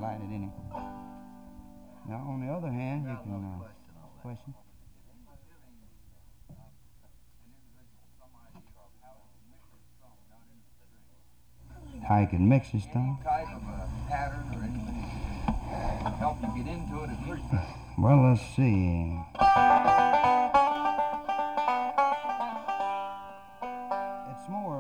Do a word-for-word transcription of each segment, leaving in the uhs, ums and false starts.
light it any. Now, on the other hand, you can uh, question. How you can mix this thing? Type of a pattern or anything that help you get into it at first. Well, let's see. It's more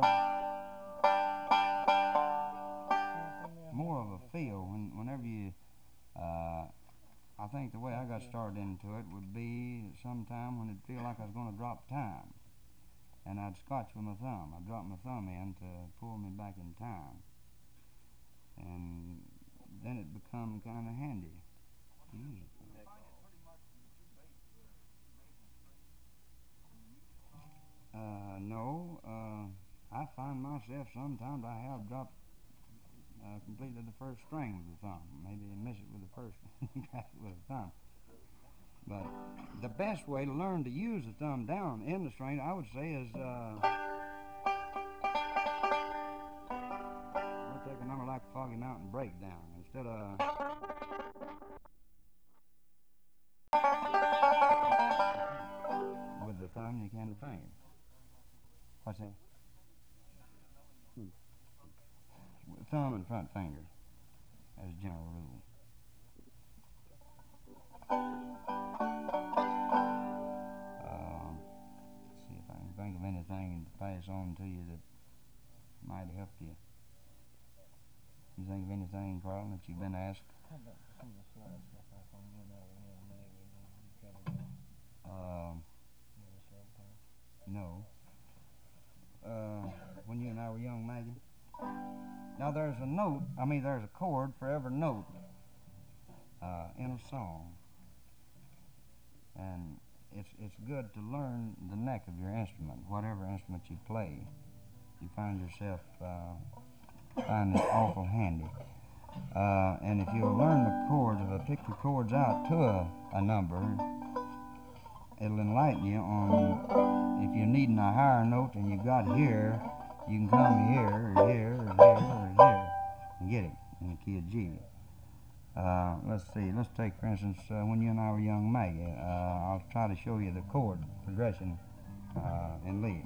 more of a feel when whenever you. Uh, I think the way I got started into it would be sometime when it'd feel like I was going to drop time, and I'd scotch with my thumb. I'd drop my thumb in to pull me back in time, and then it become kind of handy to use it. Uh, no, uh, I find myself sometimes I have dropped uh, completely the first string with the thumb. Maybe miss it with the first, grab it with the thumb. But the best way to learn to use the thumb down in the string, I would say, is uh, we'll take a number like Foggy Mountain Breakdown. Instead of with the thumb, you can the finger. What's that? Hmm. Thumb and front finger, as a general rule. Uh, see if I can think of anything to pass on to you that might help you. You think of anything, Carl, that you've been asked? Uh, no. Uh, when you and I were young, Maggie. Now there's a note, I mean there's a chord for every note uh, in a song. And it's it's good to learn the neck of your instrument, whatever instrument you play. You find yourself uh, find it awful handy. Uh, and if you learn the chords, if I pick the chords out to a, a number, it'll enlighten you on if you're needing a higher note than you got here, you can come here or here or here or here and get it in the key of G. Uh, let's see, let's take for instance uh, when you and I were young, Maggie. Uh, I'll try to show you the chord progression uh, in lead.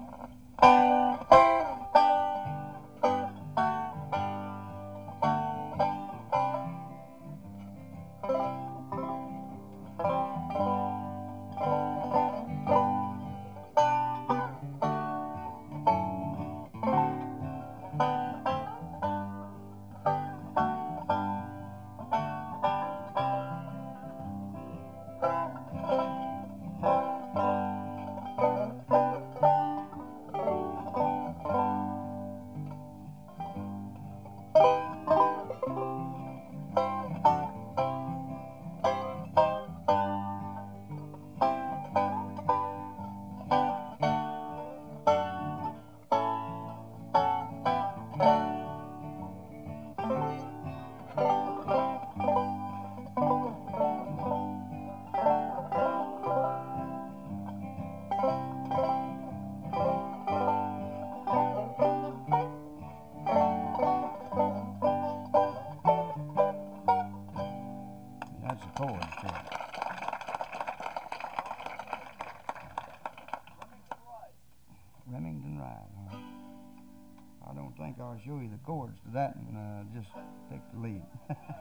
That's the chord, too. Remington Ride, huh? I don't think I'll show you the chords to that and uh, just pick the lead.